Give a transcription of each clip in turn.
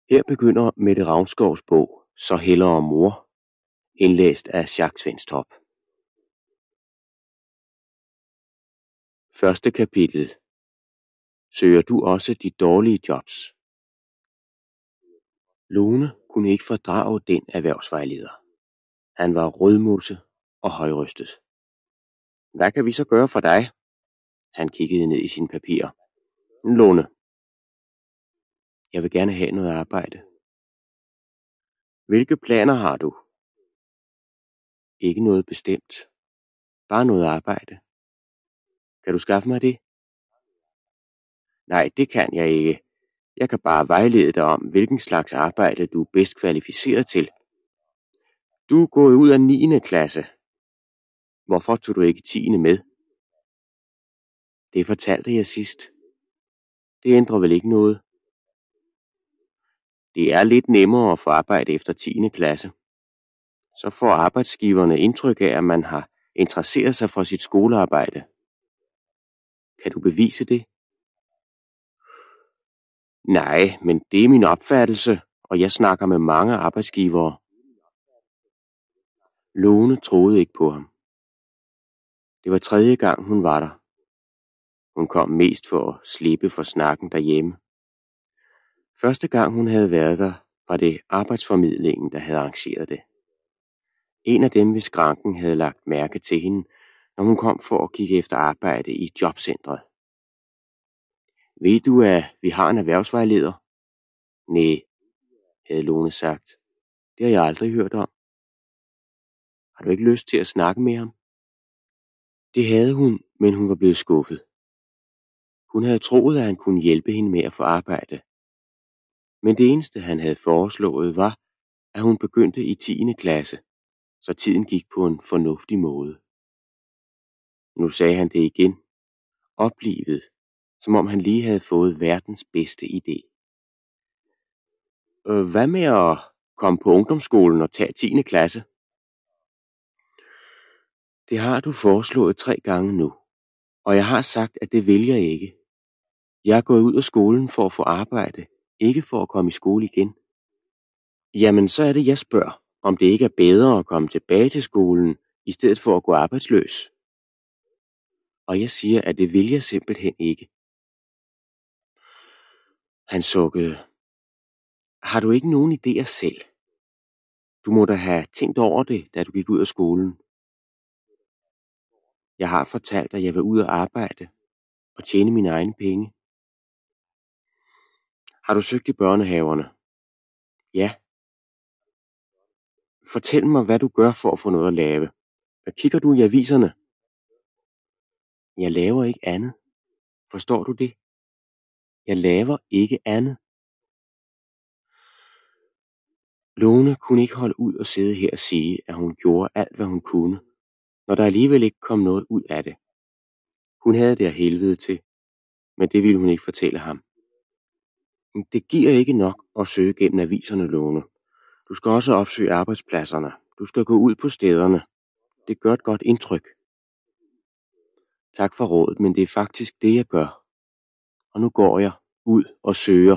Her begynder Mette Ravnskovs bog Så hellere mor, indlæst af Jacques Svenstrup. Første kapitel. Søger du også de dårlige jobs? Lone kunne ikke fordrage den erhvervsvejleder. Han var rødmusse og højrystet. Hvad kan vi så gøre for dig? Han kiggede ned i sine papirer. Lone. Jeg vil gerne have noget arbejde. Hvilke planer har du? Ikke noget bestemt. Bare noget arbejde. Kan du skaffe mig det? Nej, det kan jeg ikke. Jeg kan bare vejlede dig om, hvilken slags arbejde du er bedst kvalificeret til. Du er gået ud af 9. klasse. Hvorfor tog du ikke 10. med? Det fortalte jeg sidst. Det ændrer vel ikke noget. Det er lidt nemmere at få arbejde efter 10. klasse. Så får arbejdsgiverne indtryk af, at man har interesseret sig for sit skolearbejde. Kan du bevise det? Nej, men det er min opfattelse, og jeg snakker med mange arbejdsgivere. Lone troede ikke på ham. Det var 3. gang, hun var der. Hun kom mest for at slippe for snakken derhjemme. Første gang hun havde været der, var det arbejdsformidlingen, der havde arrangeret det. En af dem ved skranken havde lagt mærke til hende, når hun kom for at kigge efter arbejde i jobcentret. Ved du, at vi har en erhvervsvejleder? Næh, havde Lone sagt. Det har jeg aldrig hørt om. Har du ikke lyst til at snakke med ham? Det havde hun, men hun var blevet skuffet. Hun havde troet, at han kunne hjælpe hende med at få arbejde. Men det eneste, han havde foreslået, var, at hun begyndte i 10. klasse, så tiden gik på en fornuftig måde. Nu sagde han det igen, oplivet, som om han lige havde fået verdens bedste idé. Hvad med at komme på ungdomsskolen og tage 10. klasse? Det har du foreslået 3 gange nu, og jeg har sagt, at det vil jeg ikke. Jeg er gået ud af skolen for at få arbejde, ikke for at komme i skole igen. Jamen, så er det, jeg spørger, om det ikke er bedre at komme tilbage til skolen, i stedet for at gå arbejdsløs. Og jeg siger, at det vil jeg simpelthen ikke. Han sukkede. Har du ikke nogen idéer selv? Du må da have tænkt over det, da du gik ud af skolen. Jeg har fortalt, at jeg vil ud og arbejde og tjene mine egne penge. Har du søgt i børnehaverne? Ja. Fortæl mig, hvad du gør for at få noget at lave. Hvad kigger du i aviserne? Jeg laver ikke andet. Forstår du det? Jeg laver ikke andet. Lone kunne ikke holde ud og sidde her og sige, at hun gjorde alt, hvad hun kunne, når der alligevel ikke kom noget ud af det. Hun havde det af helvede til, men det ville hun ikke fortælle ham. Det giver ikke nok at søge gennem aviserne, Lone. Du skal også opsøge arbejdspladserne. Du skal gå ud på stederne. Det gør et godt indtryk. Tak for rådet, men det er faktisk det, jeg gør. Og nu går jeg ud og søger.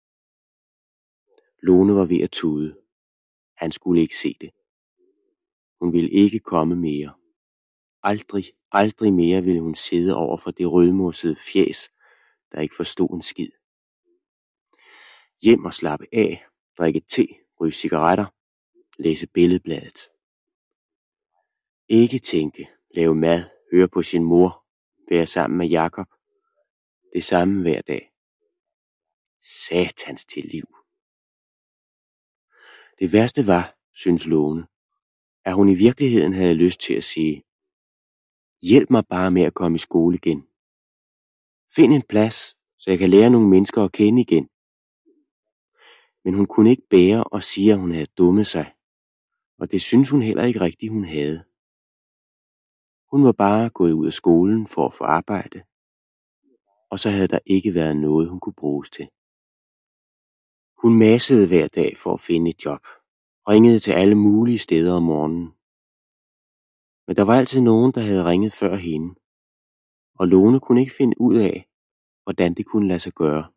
Lone var ved at tude. Han skulle ikke se det. Hun ville ikke komme mere. Aldrig mere ville hun sidde over for det rødmossede fjæs, der ikke forstod en skid. Hjem og slappe af, drikke te, ryge cigaretter, læse billedbladet. Ikke tænke, lave mad, høre på sin mor, være sammen med Jakob. Det samme hver dag. Satans til liv. Det værste var, synes Lone, at hun i virkeligheden havde lyst til at sige, hjælp mig bare med at komme i skole igen. Find en plads, så jeg kan lære nogle mennesker at kende igen. Men hun kunne ikke bære og sige, at hun havde dummet sig. Og det synes hun heller ikke rigtigt, hun havde. Hun var bare gået ud af skolen for at få arbejde. Og så havde der ikke været noget, hun kunne bruges til. Hun massede hver dag for at finde et job. Ringede til alle mulige steder om morgenen. Men der var altid nogen, der havde ringet før hende. Og Lone kunne ikke finde ud af, hvordan det kunne lade sig gøre.